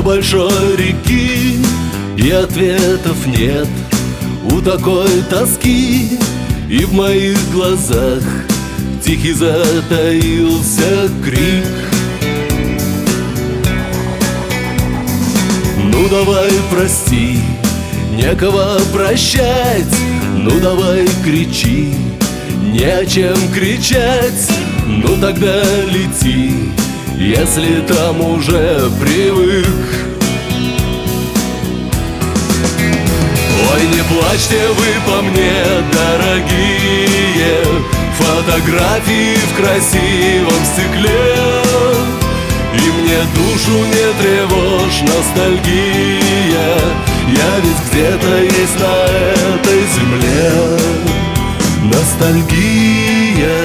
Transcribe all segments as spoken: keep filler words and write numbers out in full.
до большой реки, и ответов нет у такой тоски. И в моих глазах тихий затаился крик. Ну давай прости, некого прощать. Ну давай кричи, не о чем кричать. Ну тогда лети, если там уже привык. Ой, не плачьте вы по мне, дорогие, фотографии в красивом стекле. И мне душу не тревожь ностальгия, я ведь где-то есть на этой земле. Ностальгия,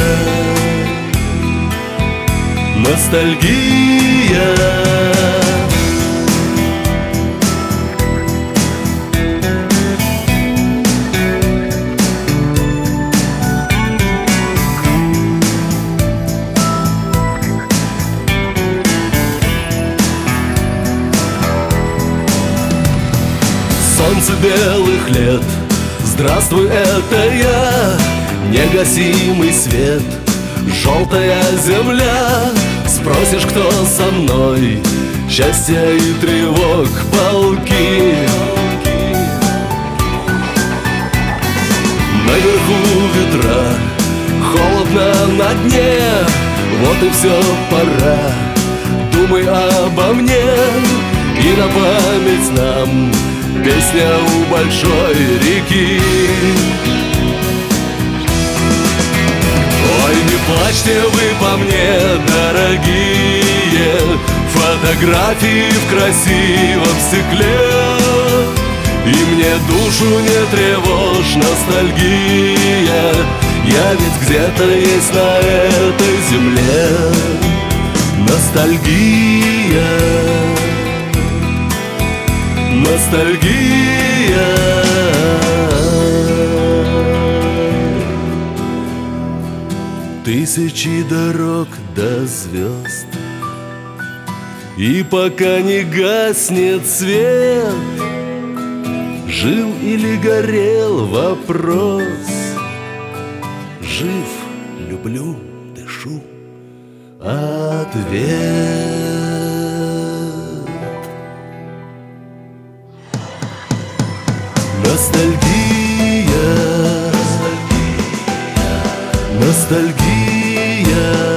ностальгия. Солнце белых лет, здравствуй, это я, негасимый свет, желтая земля. Спросишь, кто со мной, счастья и тревог полки. Наверху ветра, холодно на дне, вот и все, пора, думай обо мне. И на память нам песня у большой реки. Ой, не плачьте вы по мне, дорогие, фотографии в красивом стекле. И мне душу не тревожь ностальгия, я ведь где-то есть на этой земле. Ностальгия, ностальгия. Тысячи дорог до звезд, и пока не гаснет свет, жил или горел вопрос. Жив, люблю, дышу, ответ. Ностальгия, ностальгия.